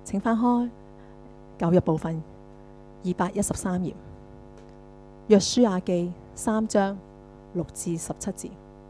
請翻開舊約部分213頁，約書亞記3章6至17節。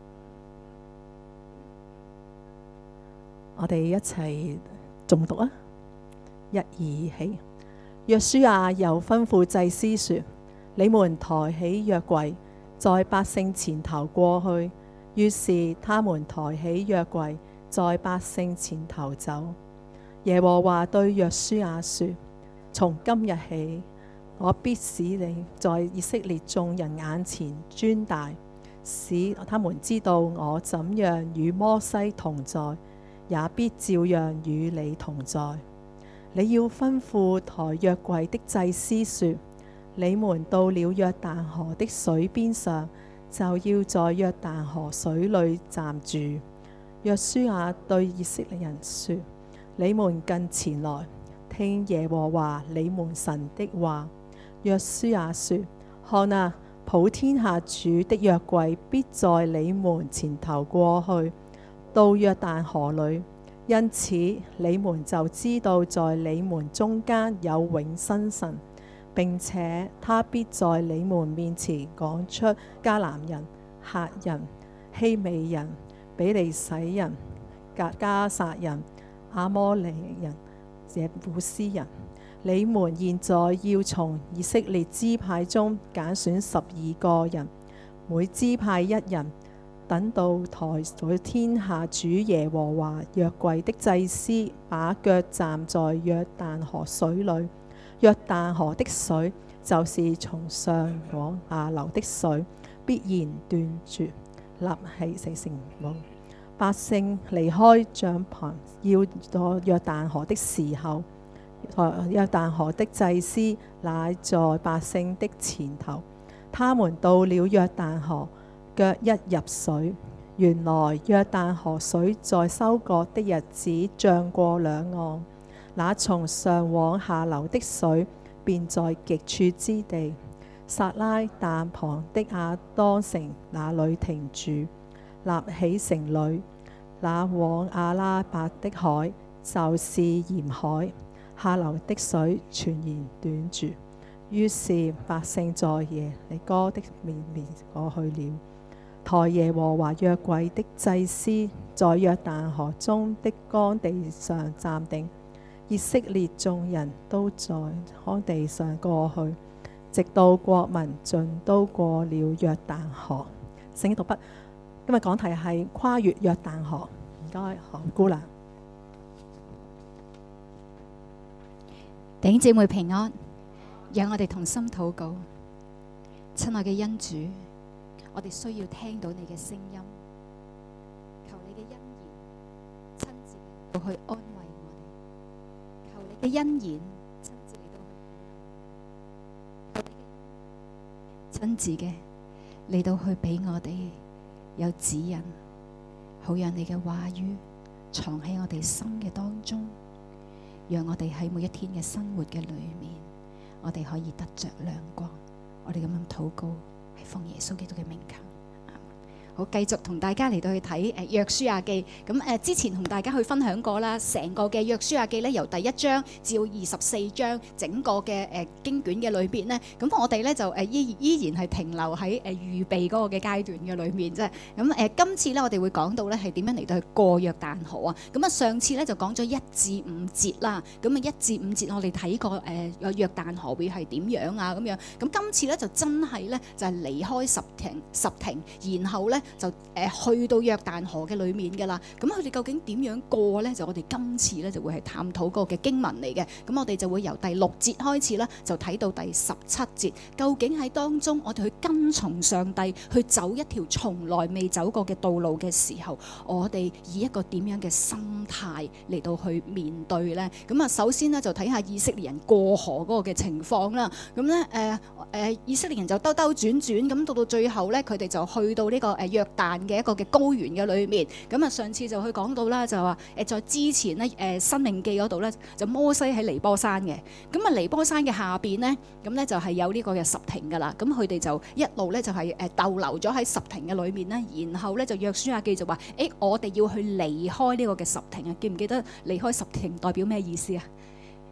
我哋一齊誦讀啊！一二起。約書亞又吩咐祭司說：你們抬起約櫃，在百姓前頭過去。於是他們抬起約櫃，在百姓前頭走。耶和華對約書亞說：從今日起，我必使你在以色列眾人眼前尊大，使他們知道我怎樣與摩西同在，也必照樣與你同在。你要吩咐抬約櫃的祭司說：你們到了約旦河的水邊上，就要在約旦河水裏站住。約書亞對以色列人說：你們近前來，聽耶和華你們神的話。約書亞說：看啊，普天下主的約櫃必在你們前頭過去，到約旦河裏。因此你們就知道在你們中間有永生神，並且他必在你們面前趕出迦南人、赫人、希美人、比利洗人、迦撒人、亞摩利人、耶布斯人。你們現在要從以色列支派中揀選12個人，每支派一人。等到抬在天下主耶和華約櫃的祭司把腳站在約旦河水裏，約旦河的水就是從上往下流的水，必然斷絕，立起成無。百姓離開帳篷要到約旦河的時候，約旦河的祭司乃在百姓的前頭。他們到了約旦河，腳一入水，原來約旦河水在收割的日子漲過兩岸，那從上往下流的水便在極處之地，撒拉但旁的亞當城那裏停住，立起城壘。那往阿拉伯的海就是鹽海，下流的水全然斷絕。於是百姓在耶利哥的面前過去了。抬耶和華約櫃的祭司在約旦河中的乾地上站定，以色列眾人都在乾地上過去，直到國民盡都過了約旦河。聖經讀畢。今日講題係跨越約旦河。唔該，韓姑娘。 弟兄姊妹平安，讓我哋同心禱告。親愛嘅恩主，我哋需要聽到你嘅聲音，求你嘅恩言親自嚟到去安慰我哋，求你嘅恩言親自嚟到去，求你嘅親自嘅嚟到去俾我哋有指引，好讓你嘅話語藏喺我哋心嘅當中，讓我哋喺每一天嘅生活嘅裏面，我哋可以得着亮光。我哋咁樣禱告，係奉耶穌基督嘅名求。好，繼續同大家嚟到去睇約書亞記。咁之前同大家去分享過啦，成個嘅約書亞記咧，由第1章至到24章，整個嘅經卷嘅裏邊咧，咁我哋咧就依然係停留喺預備嗰個嘅階段嘅裏面啫。咁今次咧我哋會講到咧係點樣嚟到去過約旦河啊。咁啊上次咧就講咗1至5節啦。咁啊1至5節我哋睇過約旦河會係點樣啊咁樣。咁今次咧就真係咧就係離開十亭，然後咧就去到約旦河嘅裏面㗎啦。咁佢哋究竟點樣過呢？就我哋今次咧就會係探討個嘅經文嚟嘅。咁我哋就會由第6節開始啦，就睇到第17節。究竟喺當中我哋去跟從上帝，去走一條從來未走過嘅道路嘅時候，我哋以一個點樣嘅心態嚟到去面對呢？咁啊，首先呢，就睇下以色列人過河嗰個嘅情況啦。咁咧以色列人就兜兜轉轉，咁到最後咧，佢哋就去到呢個約旦嘅一個嘅高原嘅裏面。咁啊，上次就去講到啦，就話在之前咧申命記嗰度咧，就摩西喺尼波山嘅。咁啊，尼波山嘅下邊咧，咁咧就係有呢個嘅十亭噶啦。咁佢哋就一路咧就係逗留咗喺十亭嘅裏面啦。然後咧就約書亞記就話：我哋要去離開呢個嘅十亭啊！記唔記得離開十亭代表咩意思啊？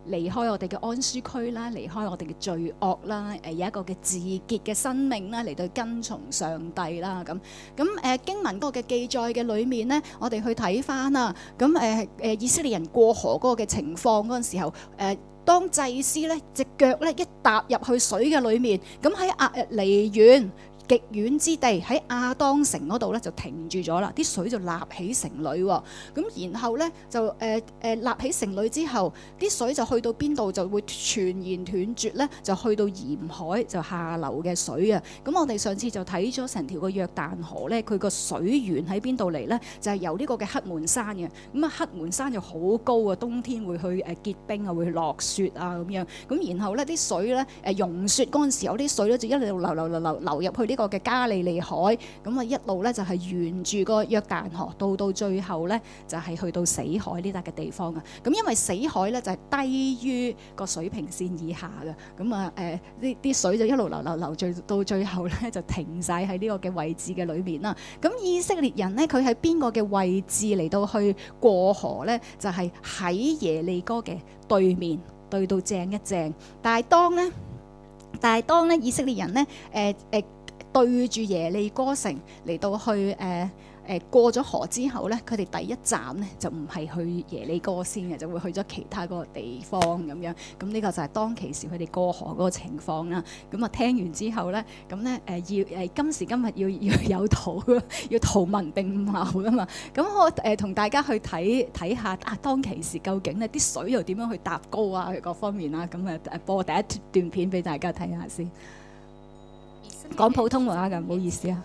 離開我哋嘅安舒區啦，離開我哋嘅罪惡啦，有一個嘅自潔嘅生命啦，嚟到跟從上帝啦。咁經文嗰個嘅記載嘅裏面呢，我哋去睇翻啦。咁以色列人過河嗰個嘅情況嗰陣時候，當祭司咧隻腳咧一踏入去水嘅裏面，咁喺離遠極遠之地喺亞當城嗰度咧就停住咗啦，啲水就立起城壘喎。咁然後咧就立起城壘之後，啲水就去到邊度就會全然斷絕咧，就去到鹽海就下流嘅水啊。咁我哋上次就睇咗成條個約旦河咧，佢個水源喺邊度嚟咧？就係由呢個嘅黑門山嘅。咁啊黑門山就好高啊，冬天會去結冰啊，會落雪啊咁樣。咁然後咧啲水咧融雪嗰陣時候，啲水咧就一路流入去呢個嘅加利利海，咁啊一路咧就係沿住個約旦河到最後咧就係去到死海呢笪嘅地方啊。咁因為死海咧就係低於個水平線以下嘅，咁啊呢啲水就一路流到最後咧就停晒喺呢個嘅位置嘅裏面啦。咁以色列人咧佢喺邊個嘅位置嚟到去過河咧？就係喺耶利哥嘅對面，對到正一正。但係當咧以色列人咧對住耶利哥城嚟到去過咗河之後咧，佢哋第一站咧就唔係去耶利哥先嘅，就會去咗其他嗰個地方咁樣。咁呢個就係當其時佢哋過河嗰個情況啦。咁啊聽完之後咧，咁咧要今時今日要有圖，要圖文並茂噶嘛。咁我同大家去睇下當其時究竟咧啲水又點樣去搭高啊各方面啦。咁播第一段片俾大家睇下先。講普通話㗎，唔好意思啊。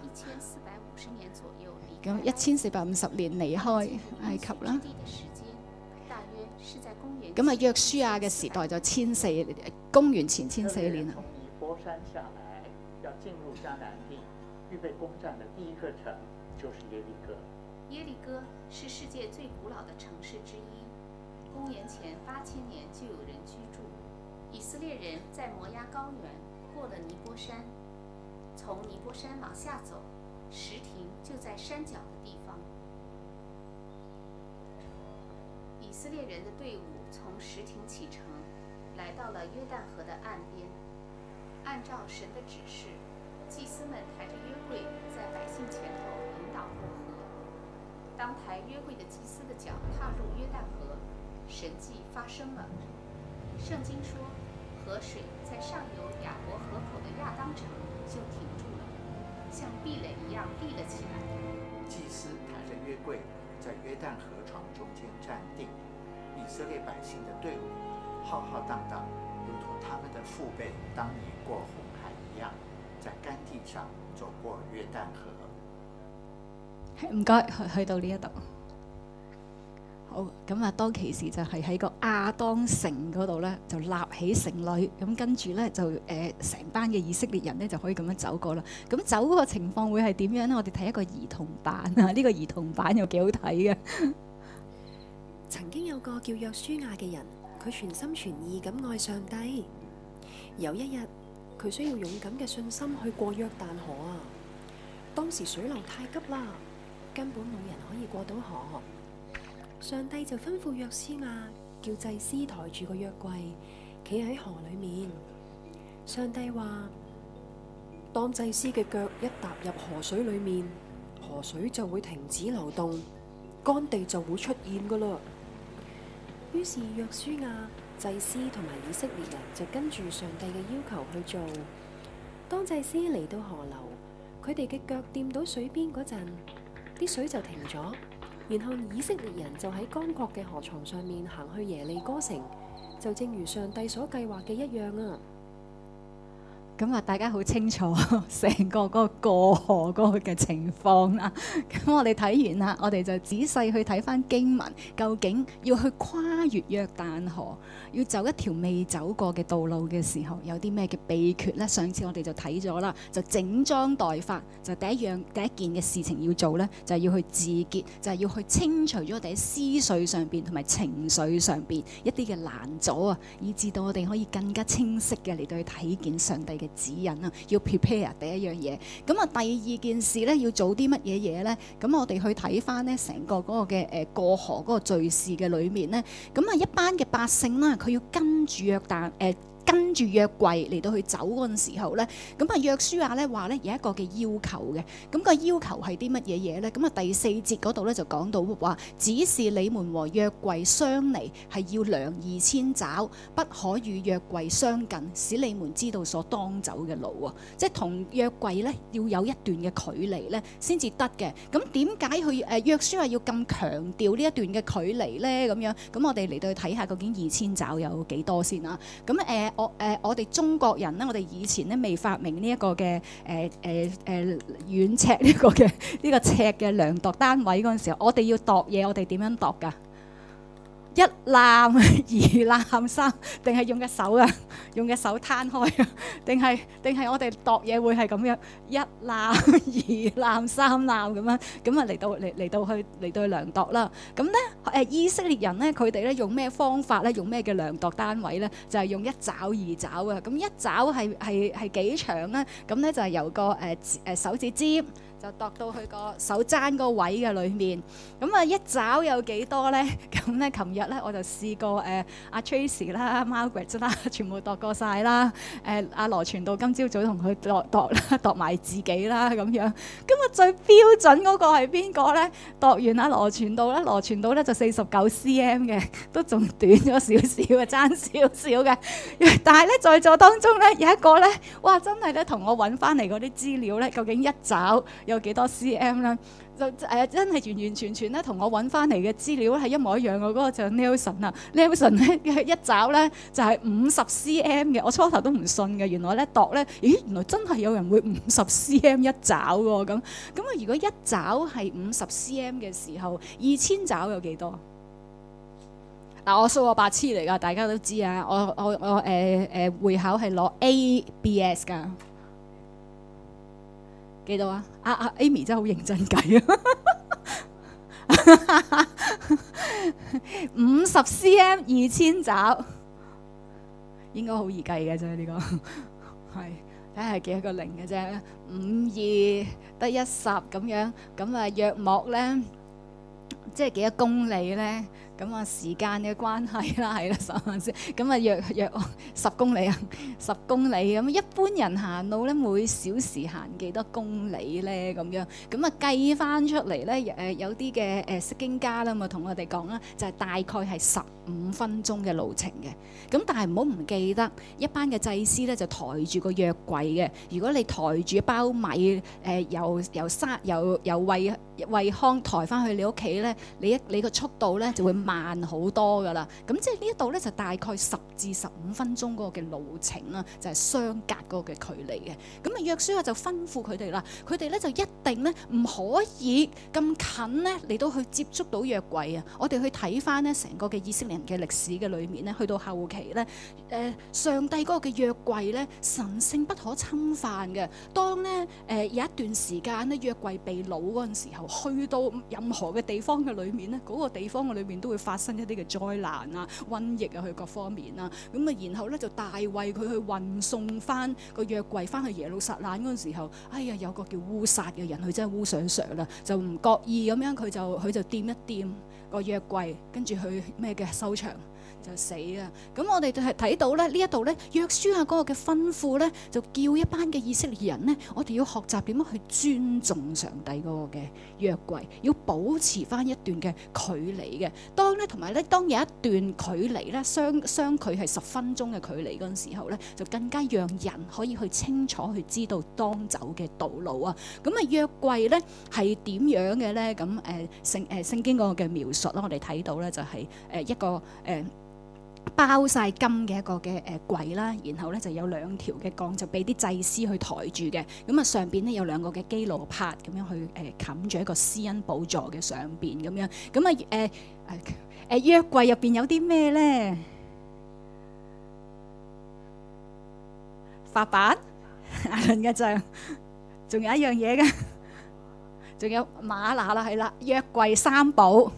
咁1450年離開埃及啦。咁啊，約書亞嘅時代就公元前1400年啦。 從尼波山下來，要進入迦南地，預備攻佔的第一個城就是耶利哥。 耶利哥是世界最古老的城市之一，公元前8000年就有人居住。以色列人在摩押高原過了尼波山，從尼波山往下走，石亭就在山腳的地方。以色列人的隊伍從石亭啟程，來到了約旦河的岸邊。按照神的指示，祭司們抬着約櫃在百姓前頭引導過河。當抬約櫃的祭司的腳踏入約旦河，神蹟發生了。聖經說，河水在上游雅博河口的亞當城就停住了，像壁壘一樣立了起來。 祭司抬着約櫃在約旦河床中間站定，以色列百姓的隊伍浩浩蕩蕩，如同他們的父輩當年過紅海一樣，在乾地上走過約旦河。 唔該，去到呢一度。好，咁啊，當其時就係喺個亞當城嗰度咧，就立起城壘，咁跟住咧就成班嘅以色列人咧就可以咁樣走過啦。咁走嗰個情況會係點樣咧？我哋睇一個兒童版啊，呢個兒童版又幾好睇嘅。 曾經有個叫約書亞嘅人，佢全心全意咁愛上帝。有一日，佢需要勇敢嘅信心去過約旦河啊。當時水流太急啦，根本冇人可以過到河。上帝就吩咐約書亞叫祭司抬住個約櫃，企喺河裏面。上帝話：當祭司嘅腳一踏入河水裏面，河水就會停止流動，乾地就會出現噶啦。於是約書亞、祭司同埋以色列人就跟住上帝嘅要求去做。當祭司嚟到河流，佢哋嘅腳掂到水邊嗰陣，啲水就停咗。然後以色列人就喺乾涸嘅河床上面行去耶利哥城，就正如上帝所計劃嘅一樣啊！ 咁啊，大家好清楚成個嗰個過河嗰個嘅情況啦。咁我哋睇完啦，我哋就仔細去睇翻經文，究竟要去跨越約旦河，要走一條未走過嘅道路嘅時候，有啲咩嘅秘訣呢？上次我哋就睇咗啦，就整裝待發，就第一件嘅事情要做呢，就係要去自潔，就係要去清除咗我哋喺思緒上邊同埋情緒上邊一啲嘅攔阻啊，以至到我哋可以更加清晰嘅嚟到去睇見上帝嘅嘅指引啊，要 prepare 第一樣嘢。咁啊，第二件事咧要做啲乜嘢嘢咧？咁我哋去睇翻咧成個嗰個嘅過河嗰個敘事嘅裏面咧，咁啊一班嘅百姓啦，佢要跟住跟住約櫃嚟到去走嗰陣時候咧，咁啊約書亞咧話咧有一個嘅要求嘅，咁個要求係啲乜嘢嘢咧？咁啊第4節嗰度咧就講到話，只是你們和約櫃相離，係要量2000肘，不可與約櫃相近，使你們知道所當走嘅路啊！即係同約櫃咧要有一段嘅距離咧先至得嘅。咁點解佢約書亞要咁強調呢一段嘅距離咧？咁樣咁我哋嚟到去睇下究竟2000肘有幾多先啊？咁我哋中國人咧，我哋以前咧未發明呢一個嘅遠尺呢個嘅呢個尺嘅量度單位嗰陣時候，我哋要度嘢，我哋點樣度㗎？一攬、二攬、三，定係用隻手啊？用隻手攤開啊？定係我哋度嘢會係咁樣一攬、二攬、三攬咁樣咁啊嚟到去量度啦。咁咧以色列人咧，佢哋咧用咩方法咧？用咩嘅量度單位咧？就係用1肘2肘啊。咁1肘係幾長咧？咁咧就係由個手指尖就度到去個手踭個位嘅裏面。咁啊1肘有幾多咧？咁咧琴日咧我就試過阿 Tracy 啦、Margaret 啦，全部度過晒啦。阿羅傳道今朝早同佢度埋自己啦咁樣。咁啊最標準嗰個係邊個咧？度完阿羅傳道咧，羅傳道咧就49 cm 嘅，都仲短咗少少嘅，爭少少嘅。但係咧在座當中咧有一個咧，哇真係咧同我揾翻嚟嗰啲資料咧，究竟1肘有幾多 cm 咧？就真係完完全全咧同我揾翻嚟嘅資料係一模一樣嘅。嗰個就 Nelson 啊 ，Nelson 咧1肘咧就係50 cm 嘅。我初頭都唔信嘅，原來咧度咧，咦原來真係有人會50 cm 1肘喎咁。咁啊如果1肘係50 cm 嘅時候，2000肘有幾多？嗱我數學白痴嚟㗎，大家都知啊。我會考係攞 ABS 㗎。幾多啊？Amy 真係好認真計啊！50 cm 2000肘，應該好易計嘅啫。呢個係睇下係幾多個零嘅啫，5、2得10咁樣。咁啊約莫咧，即係幾多公里咧？咁啊時間嘅關係啦，係啦，數下先。咁啊約10公里啊，10公里咁。一般人行路咧，每小時行幾多公里咧？咁樣咁啊計翻出嚟咧，有啲嘅釋經家啦，咪同我哋講啦，就係大概係15分鐘嘅路程嘅。咁但係唔好唔記得，一班嘅祭司咧就抬住個約櫃嘅。如果你抬住一包米，由惠康抬翻去你屋企咧，你個速度咧就會慢好多噶啦。咁即係呢一度咧就大概10至15分鐘嗰個嘅路程啦，就係相隔嗰個嘅距離嘅。咁啊約書亞就吩咐佢哋啦，佢哋咧就一定咧唔可以咁近咧嚟到去接觸到約櫃啊！我哋去睇翻咧成個嘅以色列人嘅歷史嘅裏面咧，去到後期咧，上帝嗰個嘅約櫃咧神聖不可侵犯嘅。當咧有一段時間咧約櫃被擄嗰陣時候，去到任何嘅地方嘅裏面咧，嗰個地方嘅裏面都會發生一啲嘅災難啊、瘟疫啊，去各方面啊。咁啊，然後咧就大衛佢去運送翻個約櫃翻去耶路撒冷嗰陣時候，哎呀有個叫烏撒嘅人，佢真係烏上上啦，就唔覺意咁樣佢就掂一掂個約櫃，跟住佢咩嘅收場就死啊！咁我哋就係睇到咧呢一度咧約書亞嗰個嘅吩咐咧，就叫一班嘅以色列人咧，我哋要學習點樣去尊重上帝嗰個嘅約櫃，要保持翻一段嘅距離嘅。當有一段距離咧，相距係10分鐘嘅距離嗰陣時候咧，就更加讓人可以去清楚去知道當走嘅道路啊！咁啊約櫃咧係點樣嘅咧？咁聖經嗰個嘅描述啦，我哋睇到咧就係一個包晒金嘅一個嘅櫃啦，然後咧就有2條嘅槓，就俾啲祭司去抬住嘅。咁啊上邊咧有2個嘅基路伯咁樣去冚住一個施恩寶座嘅上邊咁樣。咁啊約櫃入邊有啲咩咧？法版、亞倫嘅像，仲有一樣嘢嘅，仲有嗎哪啦，係啦，約櫃3寶。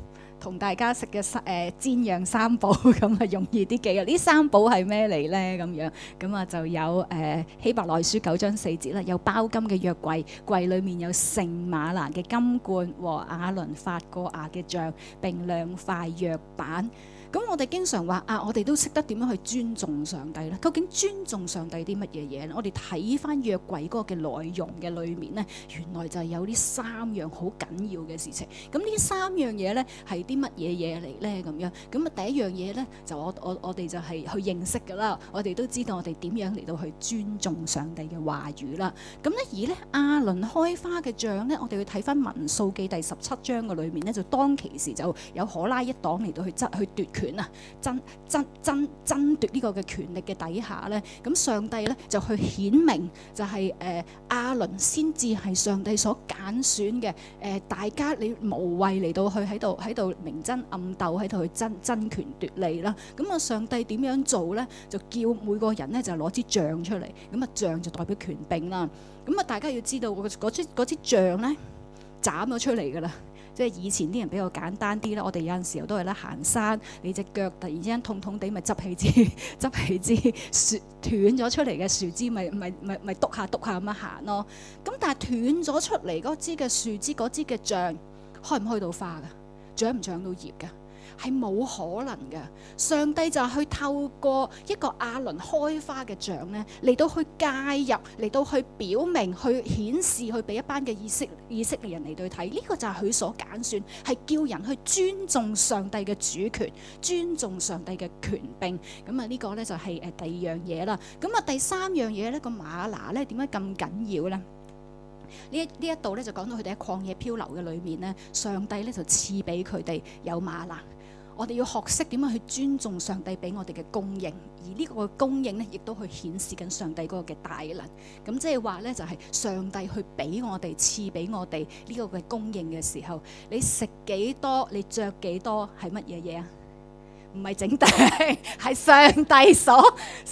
同大家食嘅煎釀三寶咁啊，容易啲記啊！呢三寶係咩嚟咧？咁樣咁啊就有希伯來書9章4節啦，有包金嘅約櫃，櫃裡面有聖馬蘭嘅金罐和亞倫發過芽嘅杖，並2塊約版。咁我哋經常話我哋都識得點樣去尊重上帝咧。究竟尊重上帝啲乜嘢嘢咧？我哋睇翻約櫃嗰個嘅內容嘅裏面咧，原來就係有呢3樣好緊要嘅事情。咁呢3樣嘢咧係啲乜嘢嘢嚟咧？咁樣咁啊，第一樣嘢咧就我哋就係去認識㗎啦。我哋都知道我哋點樣嚟到去尊重上帝嘅話語啦。咁咧而咧亞倫開花嘅杖咧，我哋要睇翻民數記第17章嘅裏面咧，就當其時就有可拉一黨嚟到去奪權啊，爭奪呢個嘅權力嘅底下咧，咁上帝咧就去顯明就係亞倫先至係上帝所揀選嘅。大家你無謂嚟到去喺度明爭暗鬥，喺度去爭權奪利啦。咁啊上帝點樣做咧？就叫每個人咧就攞支杖出嚟，咁啊杖就代表權柄啦。咁啊大家要知道嗰支杖咧斬咗出嚟噶啦。即係以前啲人比較簡單啲啦，我哋有陣時候都係咧行山，你隻腳突然之間痛痛地，咪執起支樹斷咗出嚟嘅樹枝，咪篤下咁樣行咯。咁但係斷咗出嚟嗰支嘅樹枝，嗰支嘅杖開唔開到花㗎？長唔長到葉㗎？係冇可能嘅。上帝就係去透過一個亞倫開花嘅杖咧，嚟到去介入，嚟到去表明，去顯示，去俾一班嘅以色列人嚟到去睇。呢個就係佢所揀選，係叫人去尊重上帝嘅主權，尊重上帝嘅權柄。咁啊呢個咧就係第二樣嘢啦。咁啊第三樣嘢咧，個嗎哪咧點解咁緊要咧？呢一度咧就講到佢哋喺曠野漂流嘅裏面咧，上帝咧就賜俾佢哋有嗎哪。我哋要學識點樣去尊重上帝俾我哋嘅供應，而呢個供應咧，亦都去顯示緊上帝嗰個嘅大能。咁即係話咧，就係上帝去俾我哋賜俾我哋呢個嘅供應嘅時候，你食幾多，你着幾多，係乜嘢嘢啊？唔係整定，係上帝所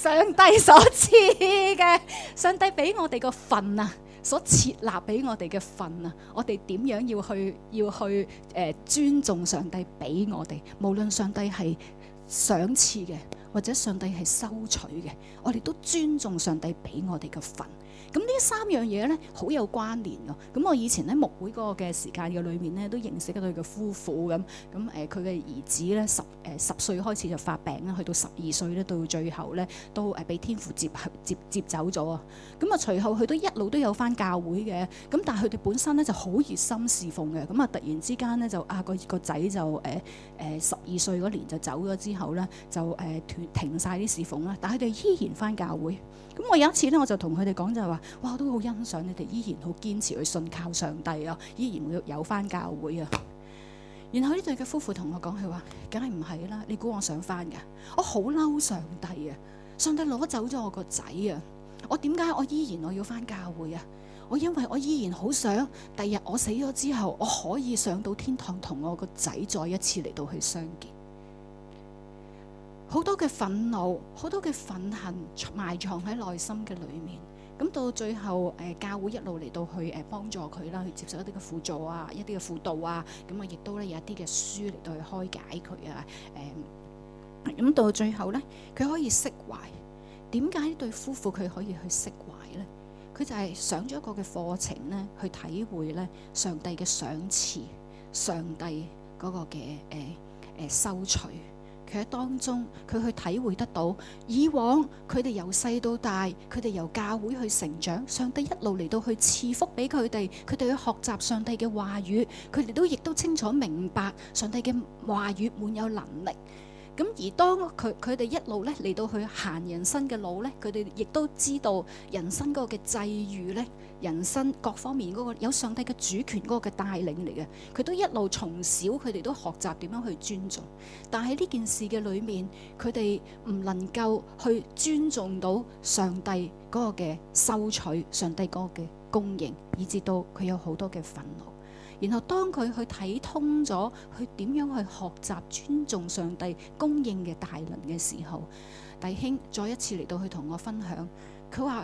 賜嘅，上帝俾我哋個份啊！所設立俾我哋嘅份啊，我哋點樣要去尊重上帝俾我哋？無論上帝係賞賜嘅，或者上帝係收取嘅，我哋都尊重上帝俾我哋嘅份。咁呢3樣嘢咧，好有關聯㗎。咁我以前喺牧會嗰個嘅時間嘅裏面咧，都認識咗佢嘅夫婦咁。佢嘅兒子咧10歲開始就發病啦，去到12歲咧，到最後咧都被天父接走咗啊。咁啊，隨後佢都一路都有返教會嘅。咁但係佢哋本身咧就好熱心侍奉嘅。咁啊，突然之間咧就個仔就12歲嗰年就走咗之後咧，就停晒啲侍奉啦。但係佢哋依然返教會。咁我有一次咧，我就同佢哋講就係話，哇，我都好欣賞你哋依然好堅持去信靠上帝啊，依然會有返教會啊。然後呢對嘅夫婦同我講，佢話：梗係唔係啦，你估我想返㗎？我好嬲上帝啊！上帝攞走咗我個仔啊！我點解我依然要返教會啊？我因為我依然好想第日我死咗之後，我可以上到天堂同我個仔再一次嚟到去相見。好多嘅憤怒，好多嘅憤恨埋藏喺內心嘅裏面。咁到最後，教會一路嚟到去幫助佢啦，去接受一啲嘅輔助啊，一啲嘅輔導啊。咁啊，亦都咧有一啲嘅書嚟到去開解佢啊。咁到最後咧，佢可以釋懷。點解呢對夫婦佢可以去釋懷咧？佢就係上咗一個嘅課程咧，去體會咧上帝嘅賞賜，上帝嗰個嘅收取。佢喺當中，佢去體會得到以往佢哋由細到大，佢哋由教會去成長，上帝一路嚟到去賜福俾佢哋，佢哋去學習上帝嘅話語，佢哋亦都清楚明白上帝嘅話語滿有能力。咁而當佢哋一路咧嚟到去行人生嘅路咧，佢哋亦都知道人生嗰個嘅際遇咧，人生各方面嗰個有上帝嘅主權嗰個嘅帶領嚟嘅，佢都一路從小佢哋都學習點樣去尊重。但係呢件事嘅裏面，佢哋唔能夠去尊重到上帝嗰個嘅收取，上帝嗰個嘅供應，以至到佢有好多嘅憤怒。然後當佢去睇通咗，去點樣去學習尊重上帝供應嘅大能嘅時候，弟兄再一次嚟到去同我分享，佢話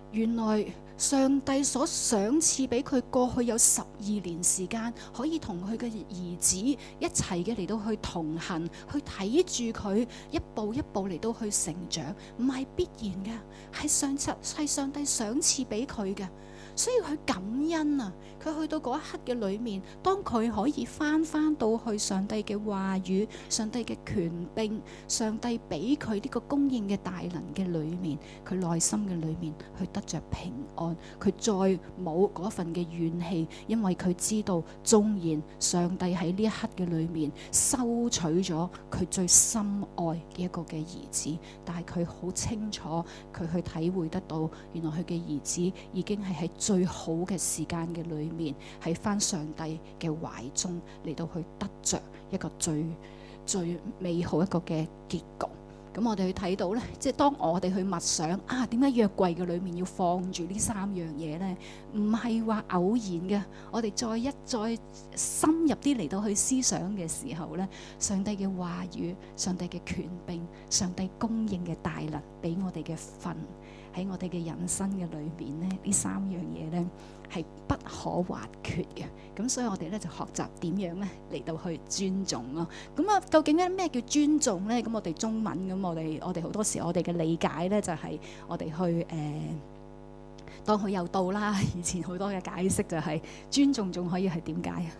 原來上帝所賞賜俾佢過去有12年時間，可以同佢嘅兒子一齊嘅嚟到去同行，去睇住佢一步一步嚟到去成長，唔係必然嘅，係上帝賞賜俾佢嘅。所以佢感恩啊！佢去到嗰一刻嘅裏面，當佢可以翻到去上帝嘅話語、上帝嘅權柄、上帝俾佢呢個供應嘅大能嘅裏面，佢內心嘅裏面去得着平安，佢再冇嗰份嘅怨氣，因為佢知道縱然上帝喺呢一刻嘅裏面收取咗佢最深愛嘅一個嘅兒子，但係佢好清楚，佢去體會得到，原來佢嘅兒子已經係喺最好嘅時間嘅裏面，喺翻上帝嘅懷中嚟到去得着一個最美好一個嘅結局。咁我哋去睇到呢，即係當我哋去默想啊，點解約櫃嘅裏面要放住呢3樣嘢呢？唔係話偶然嘅。我哋再深入啲嚟到去思想嘅時候呢，上帝嘅話語、上帝嘅權柄、上帝供應嘅大能俾我哋嘅份，喺我哋嘅人生嘅裏面呢，呢3樣嘢呢係不可或缺嘅。咁所以我哋咧就學習點樣咧嚟到去尊重咯。咁啊，究竟咧咩叫尊重咧？咁我哋中文咁，我哋好多時我哋嘅理解咧就係我哋去當佢有到啦。以前好多嘅解釋就係尊重仲可以係點解啊？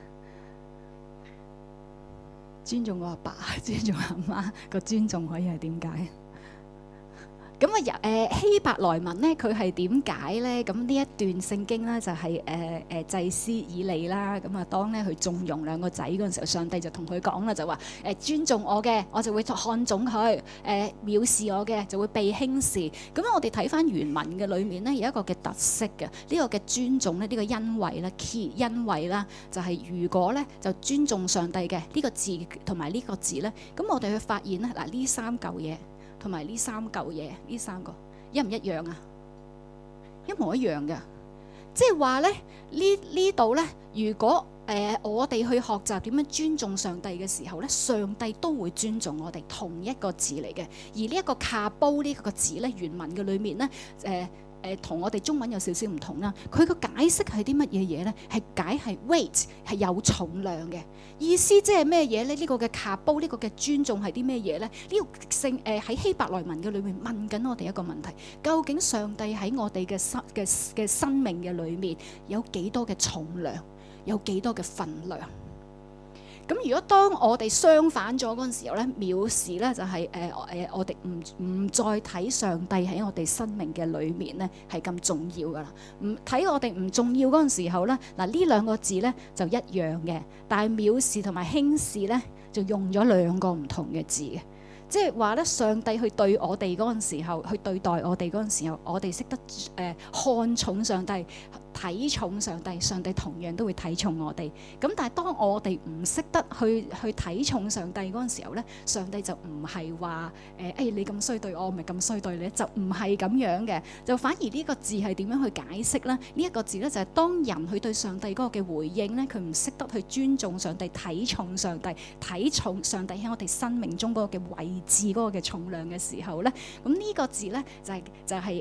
尊重我阿爸，尊重阿媽，個尊重可以係點解？咁啊，希伯來文咧，佢係點解咧？咁呢一段聖經咧就係祭司以利啦。咁啊，當咧佢縱容2個仔嗰陣時候，上帝就同佢講啦，就話尊重我嘅，我就會看重佢；藐視我嘅，就會被輕視。咁我哋睇翻原文嘅裏面咧，有一個嘅特色嘅，呢個嘅尊重咧，呢個恩惠啦，恩惠啦，就係如果咧就尊重上帝嘅呢個字同埋呢個字咧，咁我哋去發現咧，嗱呢3嚿嘢。同埋呢3嚿嘢，呢3個一唔一樣啊？一模一樣嘅，即係話咧呢度咧，如果我哋去學習點樣尊重上帝嘅時候咧，上帝都會尊重我哋，同一個字嚟嘅。而呢一個卡煲呢個字咧，原文嘅裏面咧，同我哋中文有少少唔同啦。佢個解釋係啲乜嘢嘢咧？係解係 weight 係有重量嘅意思，即係咩嘢咧？呢個嘅卡煲，呢個嘅尊重係啲咩嘢咧？呢個喺希伯來文嘅裏面問緊我哋一個問題：究竟上帝喺我哋嘅生命嘅裏面有幾多嘅重量，有幾多嘅分量？咁如果當我哋相反咗嗰陣時候咧，藐視咧就係我哋唔再睇上帝喺我哋生命嘅裏面咧係咁重要噶啦，唔睇我哋唔重要嗰陣時候咧，嗱呢2個字咧就一樣嘅，但係藐視同埋輕視咧就用咗2個唔同嘅字嘅，即係話咧上帝去對我哋嗰陣時候，去對待我哋嗰陣時候，我哋識得看重上帝。睇重上帝，上帝同樣都會睇重我哋。咁但係當我哋唔識得去睇重上帝嗰陣時候咧，上帝就唔係話你咁衰對我，我咪咁衰對你，就唔係咁樣嘅。就反而呢個字係點樣去解釋咧？呢一個字咧就係當人去對上帝嗰個嘅回應咧，佢唔識得去尊重上帝、睇重上帝、睇重上帝喺我哋生命中嗰個嘅位置、嗰個嘅重量嘅時候咧，咁呢個字咧就係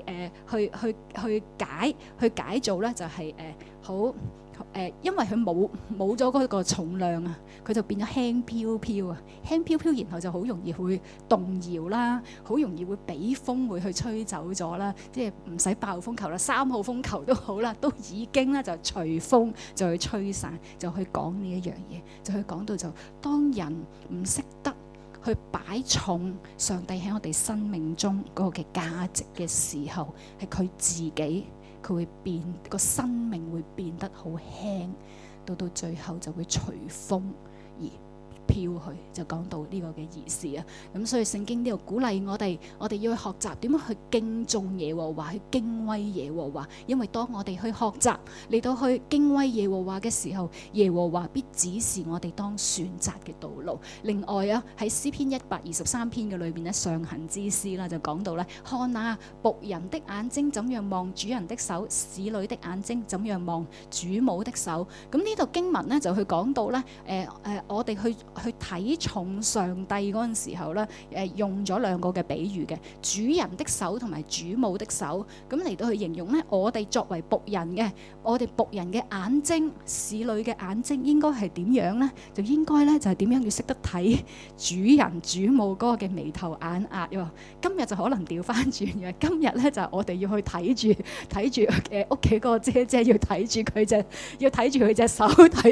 去解做咧就係好因為佢冇咗嗰個重量啊，佢就變咗輕飄飄啊，輕飄飄，然後就好容易會動搖啦，好容易會俾風會去吹走咗啦，即係唔使8號風球啦，3號風球都好啦，都已經咧就隨風就去吹散，就去講呢一樣嘢，就去講到就當人唔識得去擺重上帝喺我哋生命中嗰個嘅價值嘅時候，係佢自己。佢會變個生命會變得好輕，到最後就會隨風而飄去，就講到呢個嘅意思啊。咁所以聖經呢度鼓勵我哋要去學習點樣去敬重耶和華，去敬畏耶和華。因為當我哋去學習嚟到去敬畏耶和華嘅時候，耶和華必指示我哋當選擇嘅道路。另外啊，喺詩篇123篇嘅裏面咧，上行之詩啦，就講到咧，看啊，僕人的眼睛怎樣望主人的手，使女的眼睛怎樣望主母的手。咁呢度經文咧就去講到咧，我哋去去睇重上帝嗰陣時候咧，用咗兩個嘅比喻嘅，主人的手同埋主母的手，咁嚟到去形容咧，我哋作為僕人嘅，我哋僕人嘅眼睛，使女嘅眼睛應該係點樣咧？就應該咧就係點樣要識得睇主人主母嗰個嘅眉頭眼額喎。今日就可能調翻轉嘅，今日咧就係我哋要去睇住屋企嗰個姐姐，要睇住佢隻手，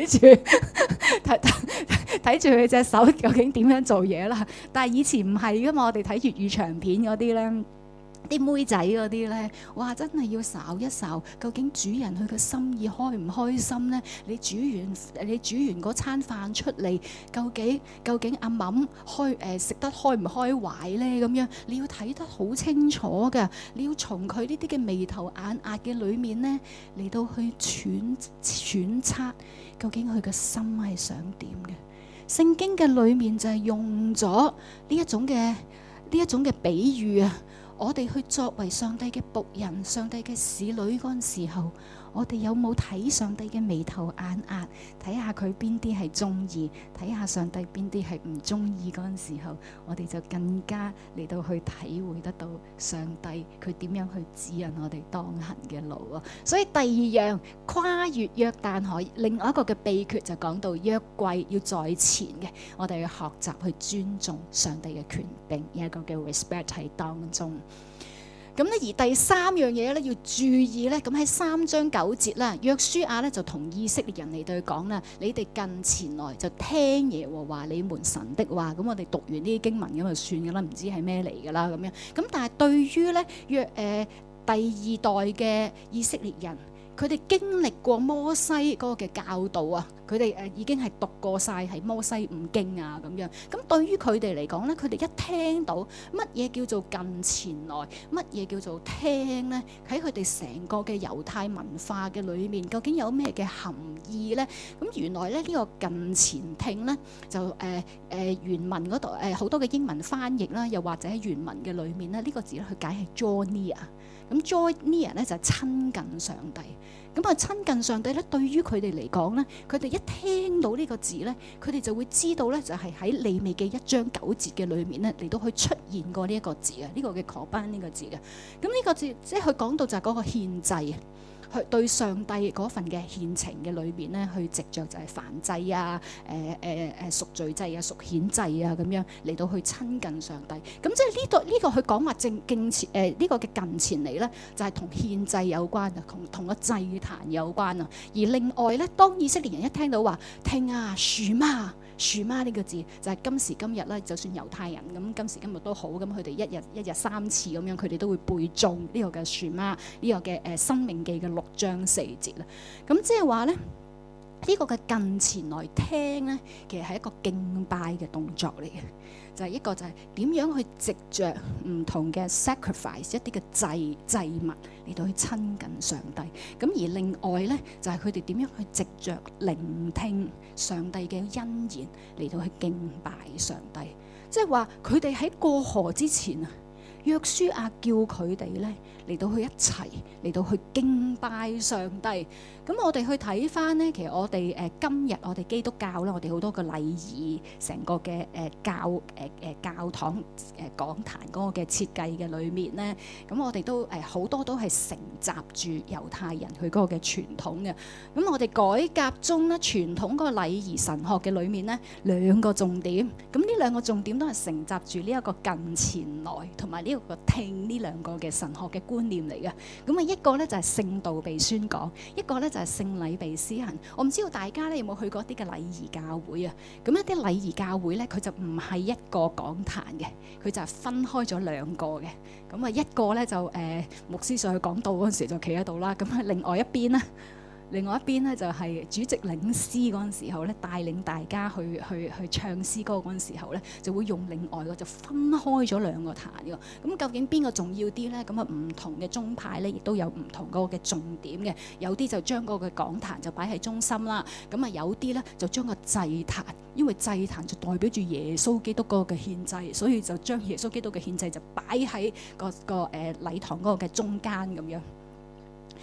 睇住佢隻手究竟點樣做嘢啦。但係以前唔係噶嘛，我哋睇粵語長片嗰啲咧，啲妹仔嗰啲咧，哇！真係要睄一睄，究竟主人佢嘅心意開唔開心咧？你煮完嗰餐飯出嚟，究竟阿嬸食得開唔開懷咧？咁樣你要睇得好清楚㗎，你要從佢呢啲嘅眉頭眼額嘅裏面咧嚟到去揣測，究竟佢嘅心係想點嘅？聖經嘅裏面就係用咗呢一種嘅比喻啊！我哋去作為上帝嘅僕人、上帝嘅使女嗰陣時候，我哋有冇睇上帝嘅眉頭眼額，睇下佢邊啲係中意，睇下上帝邊啲係唔中意嗰陣時候，我哋就更加嚟到去體會得到上帝佢點樣去指引我哋當行嘅路啊！所以第二樣跨越約旦河，另外一個嘅秘訣就講到約櫃要在前嘅，我哋要學習去尊重上帝嘅權柄，有一個叫 respect 喺當中。咁咧，而第三樣嘢咧要注意咧，咁喺3章9節啦，約書亞咧就同以色列人嚟對講啦，你哋近前來就聽耶和華你們神的話。咁我哋讀完呢啲經文咁就算㗎啦，唔知係咩嚟㗎啦咁樣。咁但係對於咧第二代嘅以色列人，佢哋經歷過摩西嗰個嘅教導啊，佢哋已經係讀過晒係摩西五經啊咁樣。咁對於佢哋嚟講咧，佢哋一聽到乜嘢叫做近前來，乜嘢叫做聽咧，喺佢哋成個嘅猶太文化嘅裏面，究竟有咩嘅含義咧？咁原來咧呢個近前聽咧，就原文嗰度好多嘅英文翻譯啦，又或者喺原文嘅裏面咧，呢個字咧佢解係 draw near。咁 draw near 咧就係親近上帝。咁啊親近上帝咧，對於佢哋嚟講咧，佢哋一聽到呢個字咧，佢哋就會知道咧，就係喺利未記1章9節嘅裏面咧嚟到去出現過呢一個字嘅，呢個嘅korban呢個字嘅。咁呢個字即係佢講到就係嗰個獻祭，去對上帝嗰份嘅獻情嘅裏面咧，去藉着就係燔祭啊、贖罪祭啊、贖愆祭啊咁樣嚟到去親近上帝。咁即係呢個佢講話敬前呢個嘅近前嚟咧，就係同獻祭有關啊，同個祭壇有關啊。而另外咧，當以色列人一聽到話聽啊樹媽呢個字，就係今時今日咧，就算猶太人咁今時今日都好，咁佢哋一日3次咁樣，佢哋都會背誦呢個嘅樹媽呢個嘅申命記嘅6章4節啦。咁即係話咧，呢個嘅近前來聽咧，其實係一個敬拜嘅動作嚟嘅，就係一個就係點樣去藉着唔同嘅 sacrifice 一啲嘅祭物嚟到去親近上帝。咁而另外咧，就係佢哋點樣去藉着聆聽上帝嘅恩言嚟到去敬拜上帝。即係話佢哋喺過河之前啊，約書亞叫佢哋咧嚟到去一齊嚟到去敬拜上帝。咁我哋去睇翻咧，其實我哋今日我哋基督教咧，我哋好多個禮儀，成個嘅教堂講壇嗰個嘅設計嘅裏面咧，咁我哋都好多都係承襲住猶太人佢嗰個嘅傳統嘅。咁我哋改革中咧，傳統嗰個禮儀神學嘅裏面咧，兩個重點。咁呢兩個重點都係承襲住呢一個近前來同埋呢個聽呢兩個嘅神學嘅觀念嚟嘅。咁啊一個咧就係聖道被宣講，一個咧就係聖禮被施行。我唔知道大家咧有冇去過一啲嘅禮儀教會啊？咁一啲禮儀教會咧，佢就唔係一個講壇嘅，佢就係分開咗兩個嘅。咁啊一個咧就牧師上去講道嗰陣時就企喺度啦。咁啊另外一邊咧就係主席領詩嗰陣時候咧，帶領大家去唱詩歌嗰陣時候咧，就會用另外個就分開咗兩個壇嘅。咁究竟邊個重要啲咧？咁啊唔同嘅宗派咧，亦都有唔同嗰個嘅重點嘅。有啲就將嗰個講壇就擺喺中心啦。咁啊有啲咧就將個祭壇，因為祭壇就代表住耶穌基督嗰個嘅獻祭，所以就將耶穌基督嘅獻祭就擺喺個禮堂嗰個嘅中間咁樣。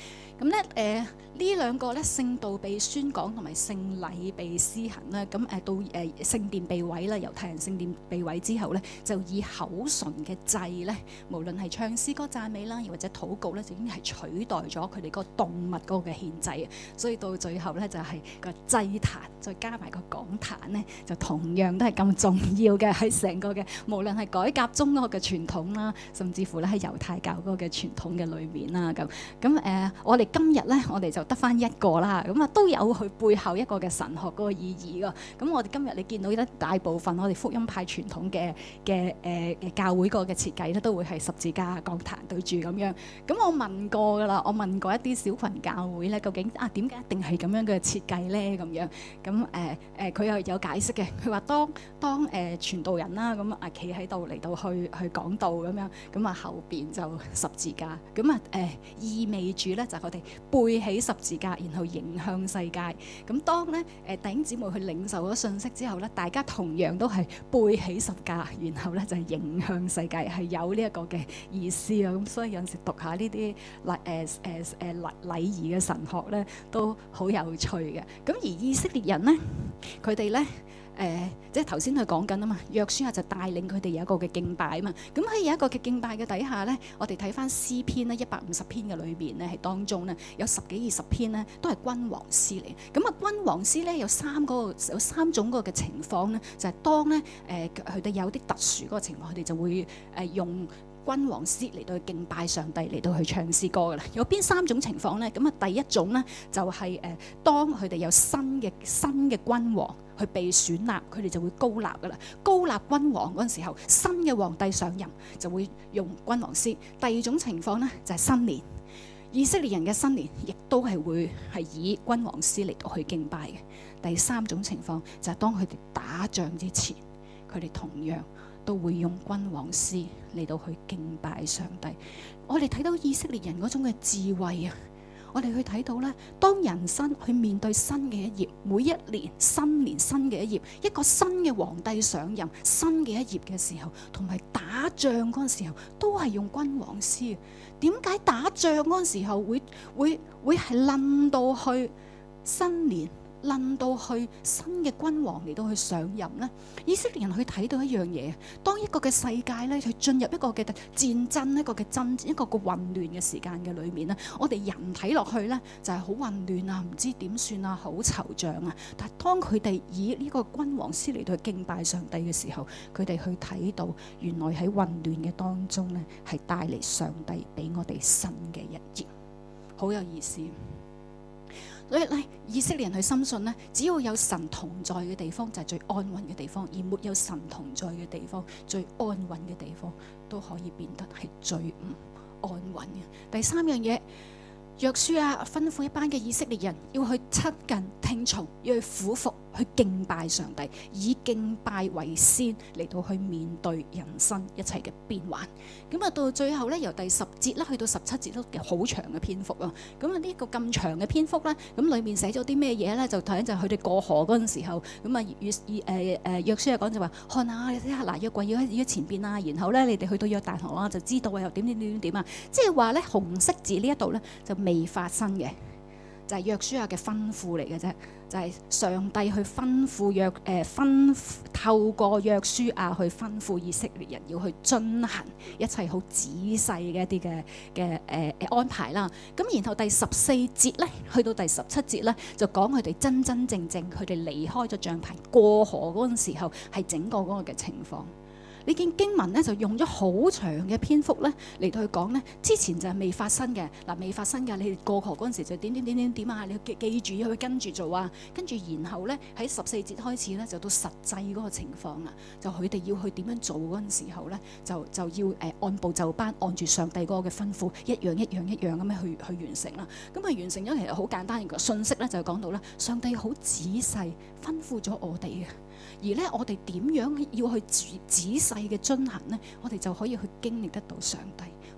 咁咧呢兩個咧聖道被宣講同埋聖禮被施行咧，咁到聖殿被毀啦，猶太人聖殿被毀之後咧，就以口唇嘅祭咧，無論係唱詩歌讚美啦，又或者禱告咧，就已經係取代咗佢哋個動物嗰個嘅獻祭啊。所以到最後咧就係個祭壇，再加埋個講壇咧，就同樣都係咁重要嘅喺成個嘅，無論係改革中嗰個嘅傳統啦，甚至乎咧喺猶太教嗰個嘅傳統嘅裏面啦，咁我哋今日咧，我哋就得翻一個啦，咁都有佢背後一個嘅神學嗰個意義噶。咁我哋今日你見到咧，大部分我哋福音派傳統嘅教會個嘅設計咧，都會係十字架講壇對住咁樣。咁我問過噶啦，我問過一啲小群教會咧，究竟點解一定係咁樣嘅設計咧？咁樣咁佢又有解釋嘅。佢話當傳道人啦，咁企喺度嚟到去講道咁樣，咁後邊就十字架，咁意味住咧就係我哋背起十字架，然後迎向世界。咁當咧弟兄姊妹去領受咗信息之後咧，大家同樣都係背起十架，然後咧就係迎向世界，係有呢一個嘅意思啊。咁所以有陣時讀下呢啲禮儀嘅神學咧，都好有趣嘅。咁而以色列人咧，佢哋咧。即係頭先佢講緊啊嘛，約書亞就帶領佢哋有一個嘅敬拜啊嘛。咁喺有一個嘅敬拜嘅底下咧，我哋睇翻詩篇咧150篇嘅裏邊咧，係當中咧有10幾20篇咧都係君王詩嚟。咁君王詩咧有三種個嘅情況咧，就係當咧佢哋有啲特殊嗰個情況，佢哋就會用君王詩嚟到去敬拜上帝，嚟到去唱詩歌噶啦。有邊3種情況咧？咁第一種咧就係當佢哋有新嘅君王去被選立，佢哋就會高立噶啦。高立君王嗰陣時候，新嘅皇帝上任就會用君王詩。第二種情況咧就係新年，以色列人嘅新年亦都係會係以君王詩嚟到去敬拜嘅。第3種情況就係當佢哋打仗之前，佢哋同樣都會用君王詩嚟到去敬拜上帝。我哋睇到以色列人嗰種嘅智慧啊！我哋去睇到咧，當人生去面對新嘅一頁，每一年新嘅一頁，一個新嘅皇帝上任，新嘅一頁嘅時候，同埋打仗嗰陣時候，都係用君王詩。點解打仗嗰陣時候會係諗到去新年？論到去新嘅君王嚟到去上任呢，以色列人去睇到一樣嘢，當一個嘅世界咧去進入一個嘅戰爭，一個嘅爭戰，一個嘅混亂嘅時間嘅裏面呢，我哋人睇落去呢就係好混亂啊，唔知點算啊，好惆悵啊。但係當佢哋以呢個君王詩嚟到去敬拜上帝嘅時候，佢哋去睇到原來喺混亂嘅當中呢，係帶嚟上帝俾我哋新嘅一頁，好有意思。所以咧，以色列人去深信咧，只要有神同在嘅地方就係最安穩嘅地方，而沒有神同在嘅地方，最安穩嘅地方都可以變得係最唔安穩嘅。第3樣嘢，約書亞吩咐一班嘅以色列人要去親近聽從，要去俯伏去敬拜上帝，以敬拜為先嚟到去面對人生一切嘅變幻。咁到最後咧，由第10節啦去到17節都好長嘅篇幅啊。咁呢個咁長嘅篇幅咧，咁裏面寫咗啲咩嘢咧？就睇就佢哋過河嗰陣時候，咁約書亞講就話：看下你睇下嗱，約櫃要喺前邊啊，然後咧你哋去到約旦河啊，就知道又點啊。即係話咧，紅色字呢一度咧就未發生嘅，就係約書亞嘅吩咐嚟嘅啫。就係上帝去吩咐透過約書亞去吩咐以色列人要去遵行一切好仔細嘅一啲嘅安排啦。咁然後第14節咧，去到第17節咧，就講佢哋真正佢哋離開咗帳棚過河嗰陣時候係整個嗰個嘅情況。你見經文咧就用咗好長嘅篇幅咧嚟到去講咧，之前就係未發生嘅嗱，未發生嘅，你哋過河嗰陣時就點啊，你要記住要去跟住做啊，跟住然後咧喺14節開始咧就到實際嗰個情況啦，就佢哋要去點樣做嗰陣時候咧，就要按部就班，按住上帝嗰個嘅吩咐，一樣咁樣去完成啦。咁啊完成咗其實好簡單嘅信息咧，就講到啦，上帝好仔細吩咐咗我哋嘅。而咧，我哋點樣要去仔細嘅遵行呢？我哋就可以去經歷得到上帝，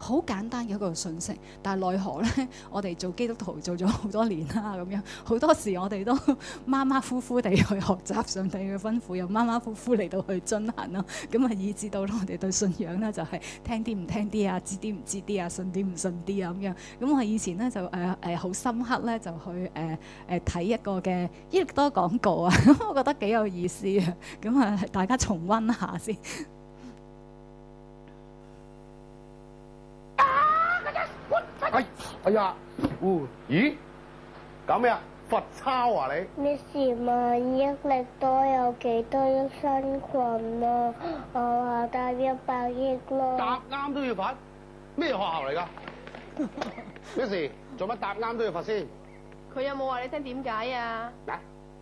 好簡單嘅一個信息，但係奈何咧，我哋做基督徒做咗好多年啦，咁樣好多時我哋都馬馬虎虎地去學習上帝嘅吩咐，又馬馬虎虎嚟到去進行咯，咁啊以致到我哋對信仰咧就係聽啲唔聽啲啊，知啲唔知啲啊，信啲唔信啲啊咁樣。咁我以前咧就好深刻咧，就去睇一個嘅益力多廣告啊，咁我覺得幾有意思啊，咁啊大家重溫下先。 哎呀，咦，搞咩啊？罰抄啊你？ 你時問益力多有幾多億新群啊？我話答100億咯。 答啱都要罰？咩學校嚟㗎？咩事？做乜答啱都要罰先？ 佢有冇話你聽點解啊？ 嗱，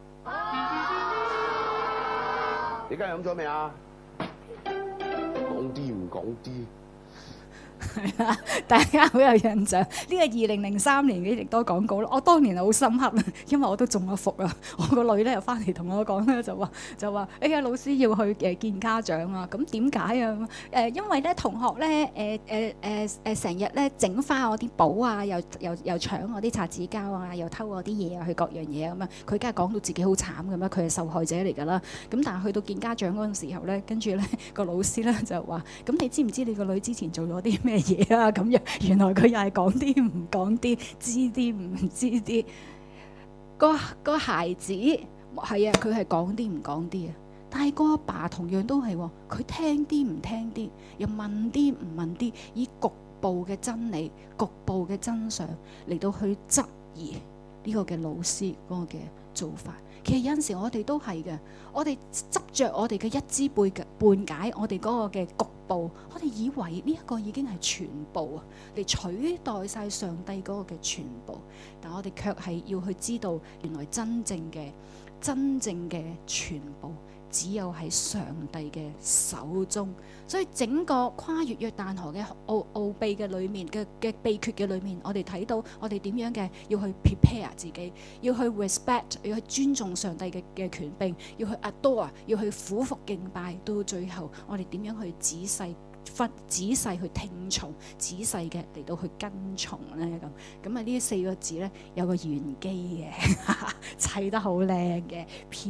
你今日飲咗未啊？講啲唔講啲。 係啊，大家好有印象呢個2003年嘅益力多廣告咯，我當年係好深刻啊，因為我都中咗伏啊。我個女咧又翻嚟同我講咧，就話哎呀老師要去見家長啊，咁點解啊？因為咧同學咧成日咧整翻我啲簿啊，又搶我啲擦紙膠啊，又偷我啲嘢啊，去各樣嘢咁樣，佢梗係講到自己好慘咁啦，佢係受害者嚟㗎啦。咁但係去到見家長嗰陣時候咧，跟住咧個老師咧就話：咁你知唔知你個女之前做咗啲咩嘢啊？咁樣原來佢又係講啲唔講啲，知啲唔知啲。個孩子係啊，佢係講啲唔講啲啊。但係個阿爸同樣都係喎，佢聽啲唔聽啲，又問啲唔問啲，以局部嘅真理、局部嘅真相嚟到去質疑呢個嘅老師嗰個嘅做法。其實有陣時我哋都係嘅，我哋執着我哋嘅一知半解，我哋嗰個嘅局部，我哋以為呢一個已經係全部啊，嚟取代晒上帝嗰個嘅全部。但我哋卻係要去知道，原來真正嘅全部只有喺上帝嘅手中。所以整個跨越約旦河嘅奧秘嘅裏面嘅秘訣嘅裏面，我哋睇到我哋點樣嘅要去 prepare 自己，要去 respect， 要去尊重上帝嘅權柄，要去 adore， 要去俯伏敬拜，到最後我哋點樣去仔細去聽從，仔細嘅嚟到去跟從咧咁啊！呢4個字咧有個玄機嘅，砌得好靚嘅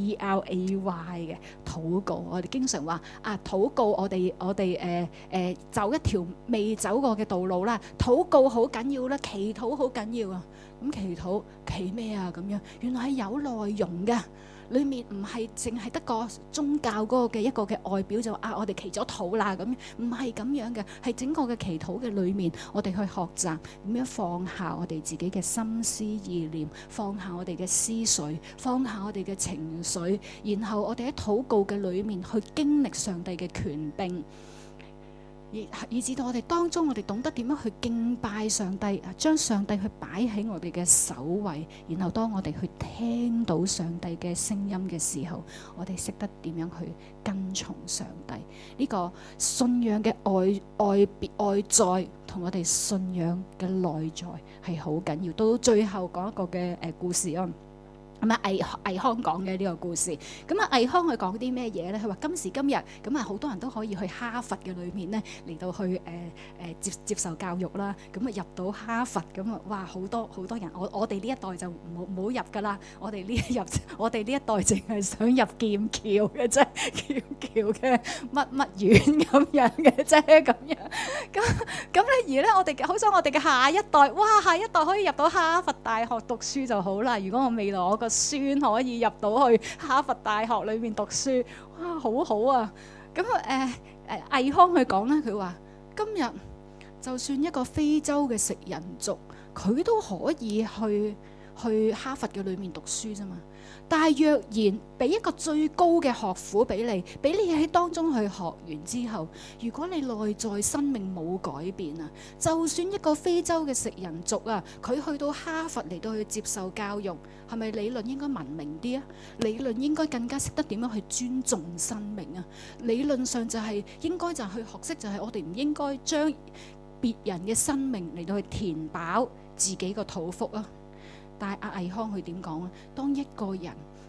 PLAY 嘅禱告。我哋經常話啊，禱告我哋走一條未走過嘅道路啦，禱告好緊要啦，祈禱好緊要啊！咁祈咩啊？咁樣原來係有內容嘅。裏面唔係淨係得個宗教嗰個嘅一個嘅外表，就我哋祈咗禱啦咁，唔係咁樣嘅，係整個嘅祈禱嘅裏面，我哋去學習點樣放下我哋自己嘅心思意念，放下我哋嘅思緒，放下我哋嘅情緒，然後我哋喺禱告嘅裏面去經歷上帝嘅權柄。以至到我哋當中，我哋懂得點樣去敬拜上帝，將上帝去擺喺我哋嘅首位。然後當我哋去聽到上帝嘅聲音嘅時候，我哋識得點樣去跟從上帝。呢個信仰嘅外在同我哋信仰嘅內在係好緊要。到最後講一個嘅故事啊。咁啊，倪匡講嘅呢個故事，咁啊，倪匡佢講啲咩嘢咧？佢話今時今日咁啊，好多人都可以去哈佛嘅裏面咧嚟到去接受教育啦。咁啊，入到哈佛咁啊，哇，好多人，我哋呢一代就唔好入噶啦。我哋呢一代淨係想入劍橋嘅啫，劍橋嘅乜院咁樣嘅啫，咁樣咁咧，而咧我哋好想我哋嘅下一代可以入到哈佛大學讀書就好啦。如果我未來我個孫可以入到去哈佛大學裏面讀書，哇，好好啊！咁倪匡佢講咧，佢話今日就算一個非洲嘅食人族，佢都可以去哈佛嘅裏面讀書啫嘛。但係若然俾一個最高嘅學府俾你喺當中去學完之後，如果你內在生命冇改變啊，就算一個非洲嘅食人族啊，佢去到哈佛嚟到去接受教育，係咪理論應該文明啲啊？理論應該更加識得點樣去尊重生命啊？理論上就係應該就係去學識，就係我哋唔應該將別人嘅生命嚟到去填飽自己個肚腹啊！但係倪匡佢點講啊？當一個人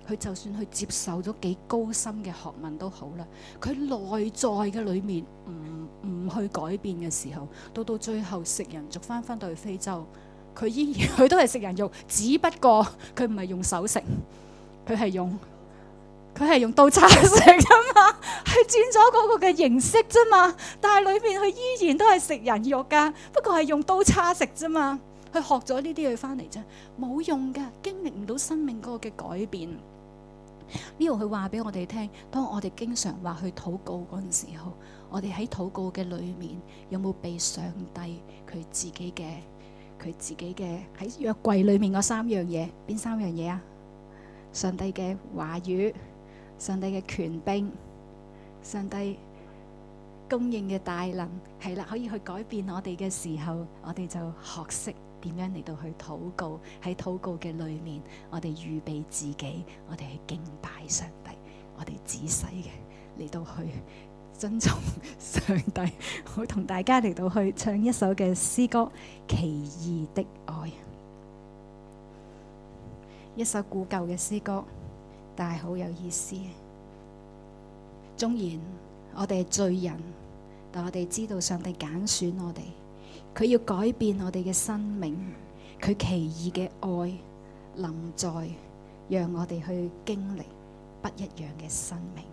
佢就算去接受咗幾高深嘅學問都好啦，佢內在嘅裏面唔去改變嘅時候，到最後食人族翻到去非洲，佢都係食人肉，只不過佢唔係用手食，佢係用刀叉食啫嘛，係轉咗嗰個嘅形式啫嘛，但係裏面佢依然都係食人肉噶，不過係用刀叉食啫嘛，佢學咗呢啲嘢翻嚟啫，冇用噶，經歷唔到生命嗰個嘅改變。呢度佢話俾我哋聽，當我哋經常話去禱告嗰陣時候，我哋喺禱告嘅裏面有冇被上帝佢自己嘅喺約櫃裏面嗰3樣嘢？邊3樣嘢啊？上帝嘅話語、上帝嘅權柄、上帝供應嘅大能，係啦，可以去改變我哋嘅時候，我哋就學識點樣嚟到去禱告。喺禱告嘅裏面，我哋預備自己，我哋去敬拜上帝，我哋仔細嘅嚟到去遵從上帝。好，同大家嚟到去唱一首嘅詩歌《奇異的愛》，一首古舊嘅詩歌，但係好有意思。縱然我哋係罪人，但我哋知道上帝揀選我哋，佢要改變我哋嘅生命，佢奇異嘅愛臨在，讓我哋去經歷不一樣嘅生命。